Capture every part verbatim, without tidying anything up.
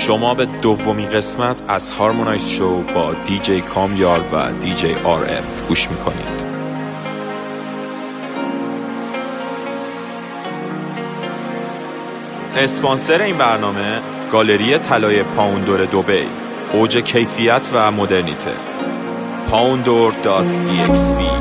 شما به دومین قسمت از هارمونایز شو با دیجی کامیار و دیجی آر اف گوش میکنید. اسپانسر این برنامه گالری طلای پاوندور دبی، اوج کیفیت و مدرنیته. پاوندور دات دی اکس بی.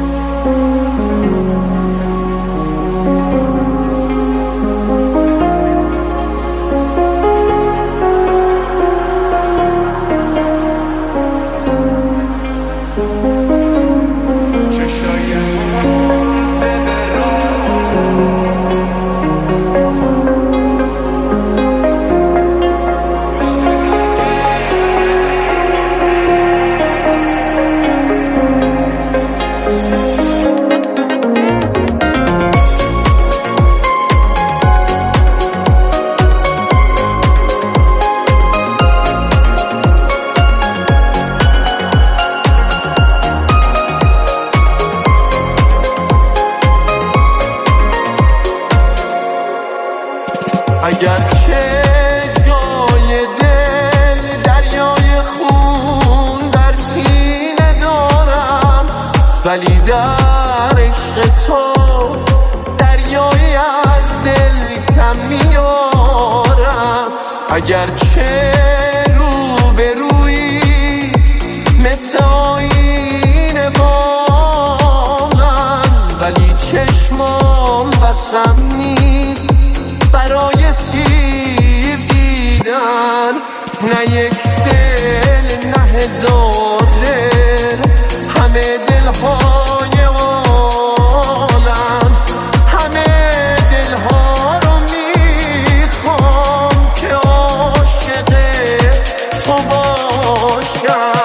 اگر که جای دل دریای خون در سینه دارم، ولی در عشق تو دریایی از دل کم میارم. اگر که رو به روی مثل آینه با من، ولی چشمام بسم نیست برای سیب دیدن. نه یک دل نه هزار دل، همه دلهای عالم، همه دلها رو میخوام که عاشق تو باشم.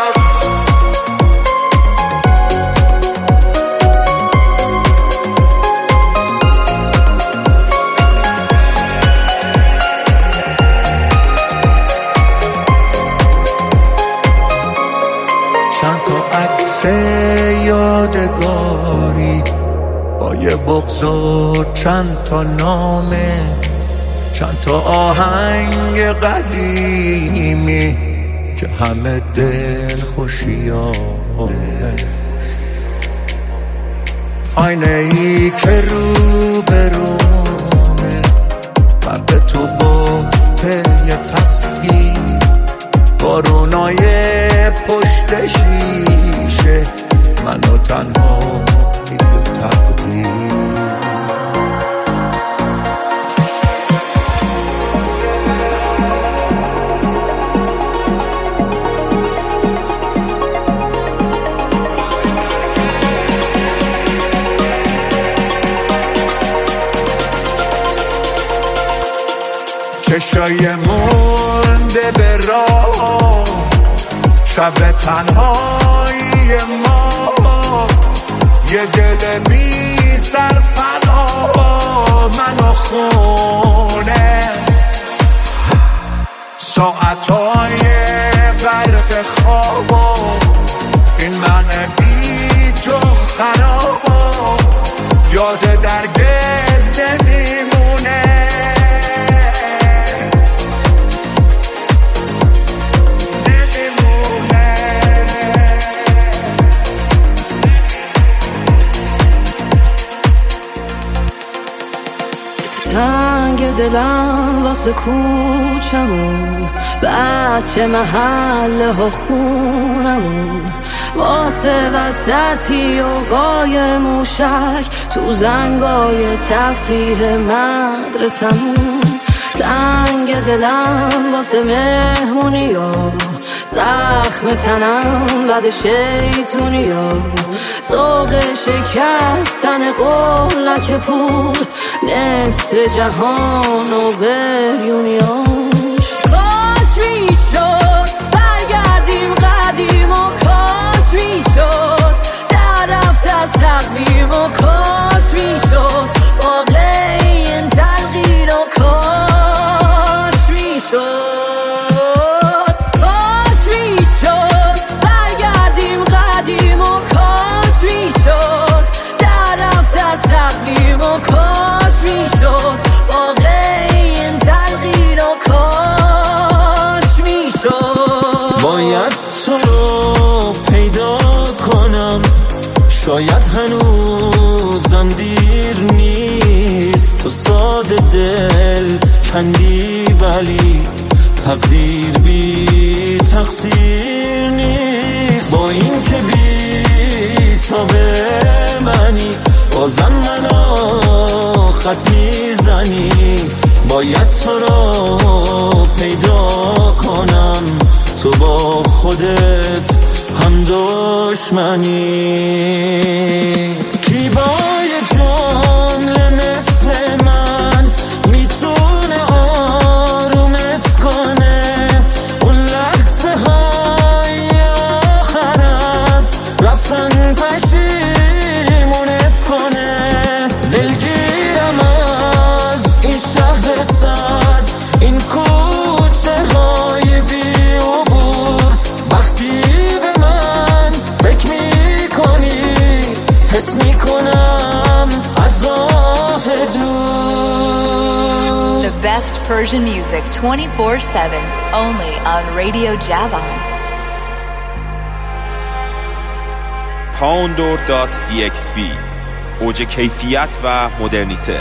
چند تا عکس یادگاری با یه بغض و چند تا نامه، چند تا آهنگ قدیمی که همه دل خوشیامه. آینه ای که رو به رومه و به تو بوته یه تصویر، بارونای پشت شیشه، منو تنها دیگه تقدیر. چشای مونده به راه، شب تنهایی ما، یه دل بی سرپناه منو خونه. ساعتهای غرق خوابا، این من بی تو خرابا، یاد درگز نمیمونه. تنگ دلم واسه کوچمون، بچه محله ها خونمون، واسه وسطی و قای موشک تو زنگای تفریح مدرسمون. تنگ دلم واسه مهمونی ها، زخم تنم بد شیطونی ها، ذوق شکستن قولک پول، نصف جهان و بریونیاش. کاش میشد برگردیم قدیم و کاش میشد در رفت از تقویم و کاش میشد واقع این تلقین و کاش میشد. تقویم و کاش میشد واقع این تلقین و کاش شاید هنوزم دیر نیست، تو ساده دل کندی ولی تقدیر بی تقصیر نیست. با این که بی تا به منی بازم منو خط میزنی، باید تو رو پیدا کنم، تو با خودت هم دشمنی. کی با یه جمله مثل من میتونه آرومت کنه، اون لحظه های آخر از رفتن پشیمونت کنه. دلگیرم از این شهر سرد، این کوچه های بی عبور، وقتی به من فکر میکنی حس میکنم از راه دور. The best Persian music twenty-four seven only on Radio Javan. پاوندور دات دی اکس بی، اوج کیفیت و مدرنیته.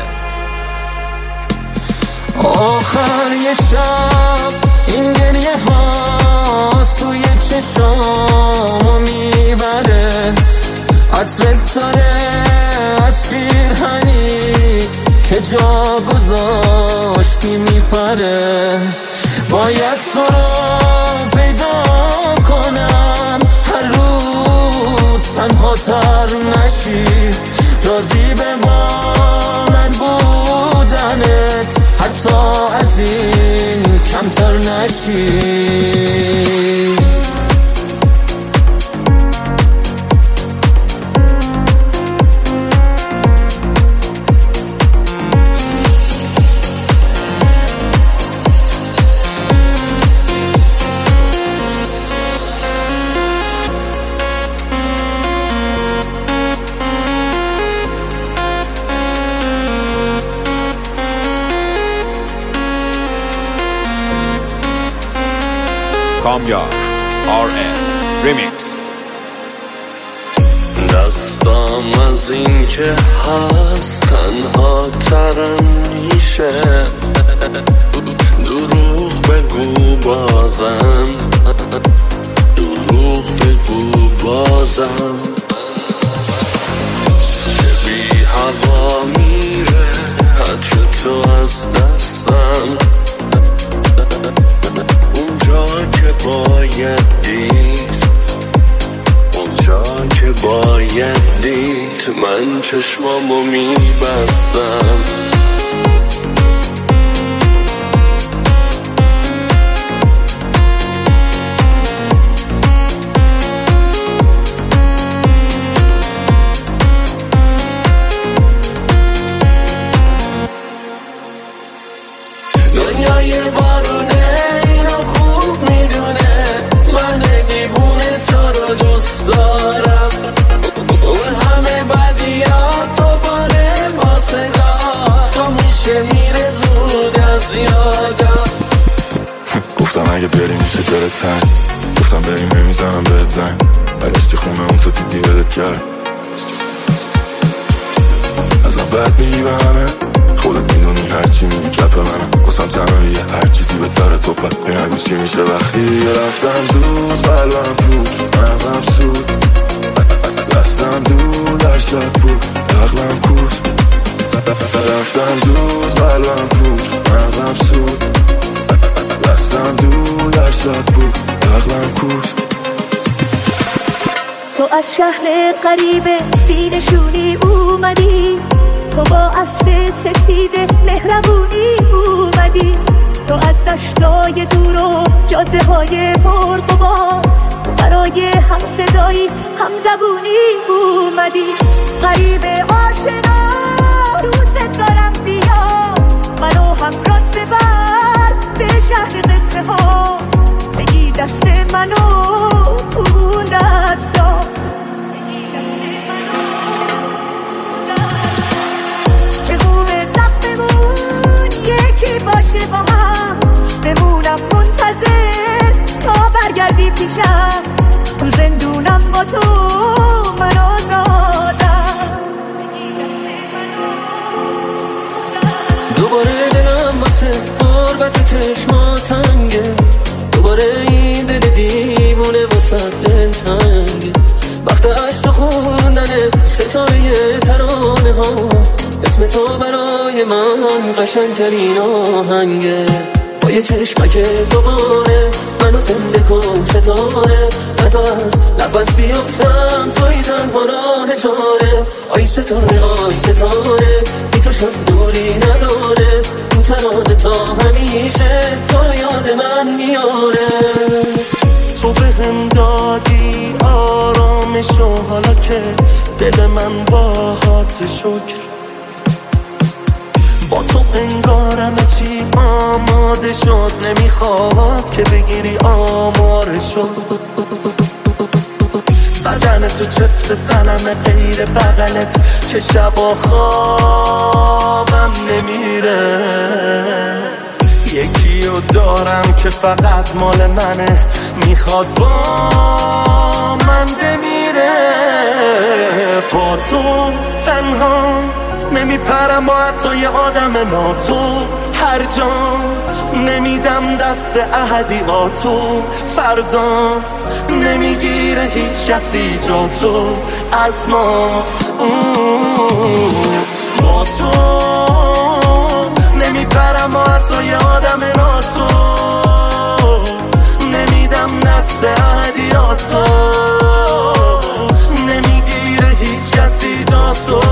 آخر یه شب این گریه ها سوی چشامو میبره، عطرت داره از پیرهنی که جا گذاشتی میپره. باید تو رو پیدا کنم، هر روز تنها تر نشی، راضی به با من بودنت حتی از این کمتر نشی. کامیار آر ام ریمیکس. دستم از این که هست تنها ترم میشه، دروغ بگو بازم، دروغ بگو بازم. چه بی هوا میره عطر تو از دستم، اونجا که باید دید، اونجا که باید دید من چشمامو میبستم. دنیای بارونه اینو خوب میدونه، من دیوونه تو رو دوست دارم، اون همه بدیات دوباره با صدا تو میشه میره زود از یادم. گفتم اگه بری میشه دلت تنگ، گفتم بریم نمیزنم بهت زنگ، برگشتی خونه اون تو دیدی بدت کرد، ازم بد میگی به همه، خودت میدونی هرچی میگی کپ منم، باسم تنهایی هر چیزی به تره توپه. این نگو چی میشه وقتی یه رفتم زود، قلبم پود مغزم سود، دستم دور در شب بود عقلم کوش. رفتم زود قلبم پود مغزم سود، دستم دور در شب بود عقلم کوش. تو از شهر غریبه بینشونی اومدی، تو با اسب سفید مهربونی اومدی، تو از دشتای دور و جاده های پرغبار برای هم صدایی هم زبونی اومدی. غریب آشنا دوست دارم بیا، منو همراهت ببر به شهر قصه ها، بگی دست منو اون دستا، یکی باشه با هم، بمونم منتظر تا برگردی پیشم، تو زندونم با تو من آزاد. تنگ، وقت از تو خوندن ستاره ترانه ها، اسم تو برای من قشنگترین آهنگه. با یه چشمک دوباره منو زنده کن ستاره، از از نفس بیافتم توی تنها راه چاره. آی ستاره آی ستاره بی تو شب دوری نداره، این ترانه تا همیشه تو رو یاد من میاره. تو به هم دادی آرامشو، حالا که دل من باهات شکر، با تو انگارم چی آماده شد، نمیخواد که بگیری آمارشو. بدن تو چفت تنم غیر بغلت که شبا خوابم نمیره. یکی رو دارم که فقط مال منه، میخواد با من بمیره. با تو تنها نمیپرم با حتی یه آدم ناتو، هر جا نمیدم دست احدی با تو، فردا نمیگیره هیچ کسی جا تو از ما. با تو نمیپرم با حتی یه آدم ناتو، نمیدم دست احدی با تو، نمیگیره هیچ کسی جا تو.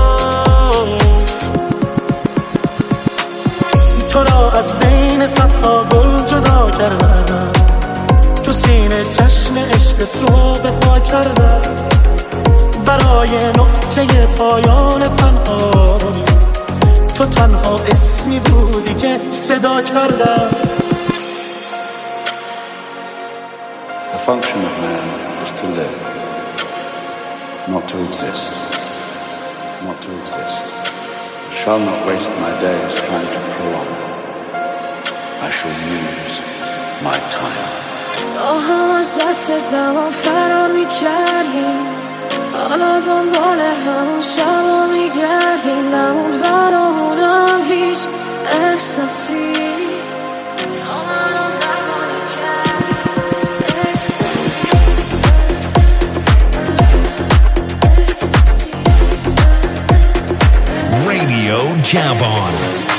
تو را از بین صفها گل جدا کردم، تو سینه جشن عشقت رو به پا کردم. برای نقطه پایان تنها تو تنها اسمی بودی که صدا کردم. The function of man is to live, not to exist, not to exist. I shall not waste my days trying to prolong. I shall use my time. آهم از دست زمان فرار میکردیم، حالا دنبال همون شبا میگردیم. نموند برامونم هیچ احساسی، تا منو نمانی کردیم. Radio Javon.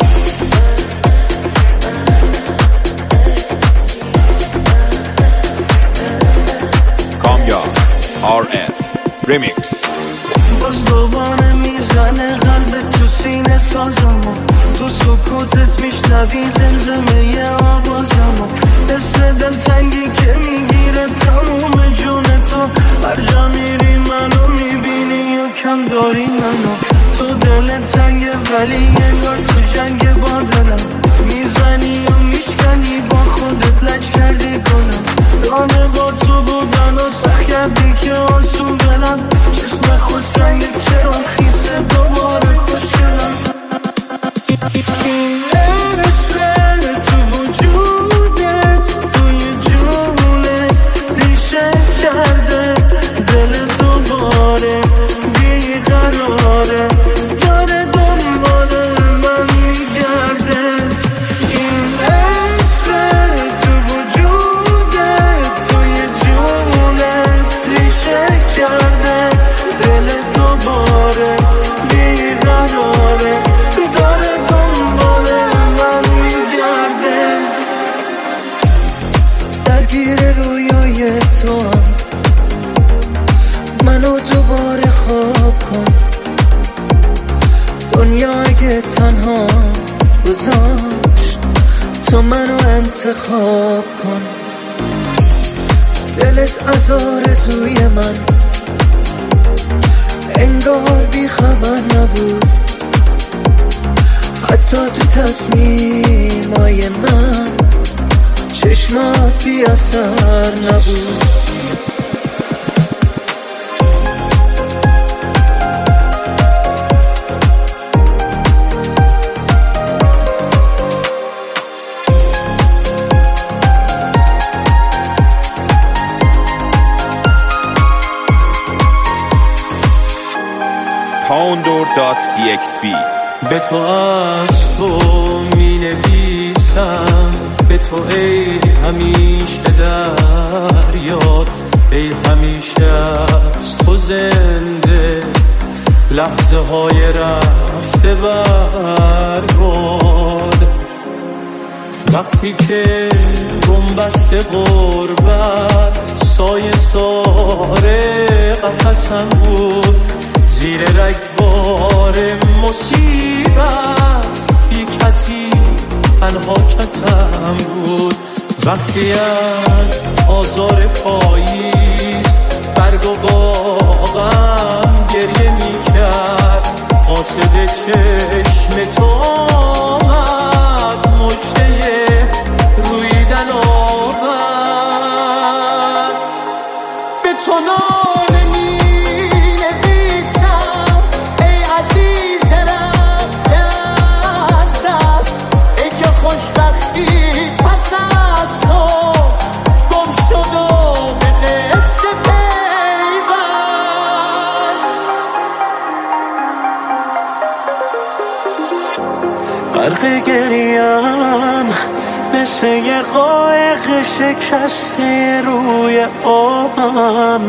آر اف Remix. باز دوباره میزنه قلب تو سینه سازمو، تو سکوتت میشنوی زمزمه آوازمو، حس دلتنگی که میگیره تموم جون تو. هر جا میری منو میبینی یا کم داری منو، تو دل تنگه ولی انگار تو جنگ با دلم، میزنی و میشکنی با خودت لج کردی کنم. رانه با تو بودن و سخت کردی که آسون برم، چشم خوش رنگ چرا خیسه دوباره خوشگلم. این عشق تو وجودت توی جونت ریشه کرده، دل دوباره بیقراره، داره دنبال من میگرده. این عشق تو وجودت توی جونت ریشه کرده، دل دوباره بیقراره، داره دنبال من میگرده. درگیر رویای تو هم منو دوباره خواب کن، دنیا اگه تنها گذاشت تو منو انتخاب کن. دلت از آرزوی من انگار بی خبر نبود، حتی تو تصمیمای من چشمات بی اثر نبود. پاوندور دات دی اکس بی. به تو از تو می نویسم، به تو ای همیشه در یاد ای همیشه از تو زنده لحظه های رفته برگرد. وقتی که گنبسته غربت سایه ساره قفصم بود، زیر رگبار مصیبت بی کسی تنها کسم بود. وقتی از آزار پاییز برگ و باغم گریه می کرد، قاصد چشم تو آمد مجده رویدن آورد. به تو ناله می نویسم ای عزیز رفته از دست، ای که خوشبختی پس از تو گم شد و به قصه پیوست. غرق گریم مثل یه قایق شکسته روی آبم،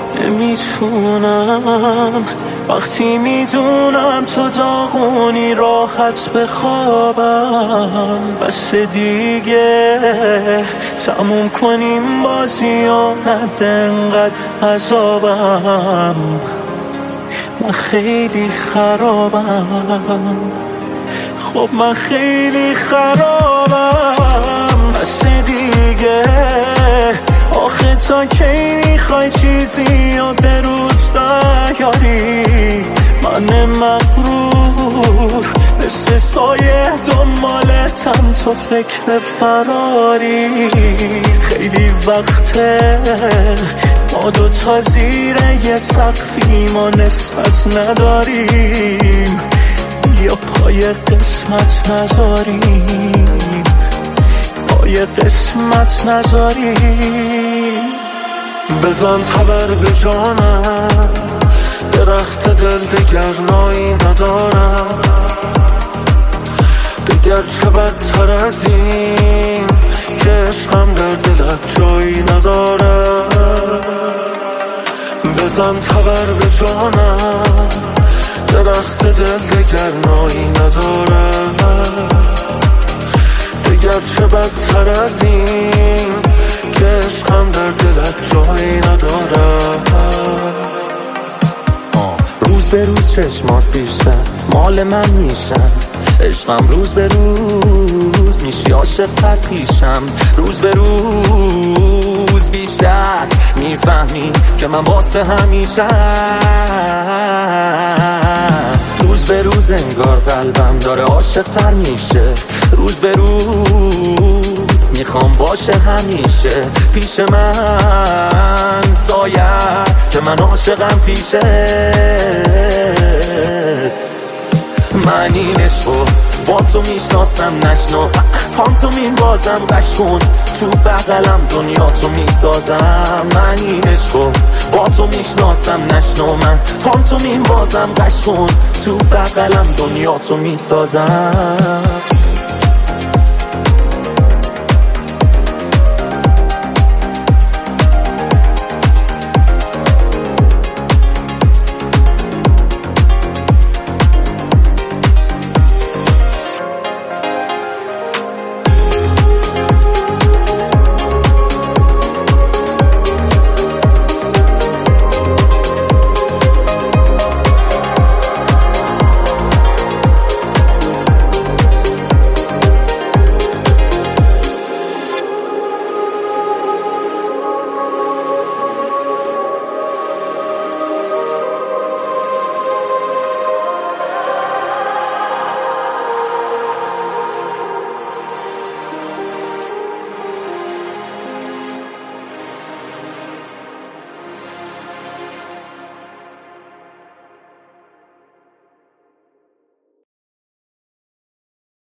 نمیتونم وقتی میدونم تو داغونی راحت بخوابم. بس دیگه تموم کنیم بازی و نده انقدر عذابم. من خیلی خرابم، خب من خیلی خرابم. بس دیگه آخه تا کی میخوای چیزی و به روت نیاری؟ من مغرور مثل سایه دنبالتم، تو فکر فراری. خیلی وقته ما دو تا زیر یه سقفیم و نسبت نداریم، یا پای قسمت نذاریم، پای قسمت نذاریم. بزن تبر به جانم، درخت دل دگر نایی ندارم. دگر چه بدتر از این که عشقم در دلت جایی ندارم. بزن تبر به جانم، درخت دل دگر نایی ندارم. دگر چه بدتر از این که عشقم در دلت جایی ندارم. روز به روز چشمات بیشتر مال من میشن، عشقم روز به روز میشی عاشق تر پیشم. روز به روز بیشتر میفهمی که من واسه همیشه. روز به روز انگار قلبم داره عاشق تر میشه، روز به روز میخوام باشه همیشه پیش من. سایه که من عاشقم پیشه. من این عشقو با تو میشناسم، نشنو پانتومین بازم قش کن، تو بغلم دنیا تو میسازم. من این عشقو با تو میشناسم، نشنو من پانتومین بازم قش کن، تو بغلم دنیا تو میسازم.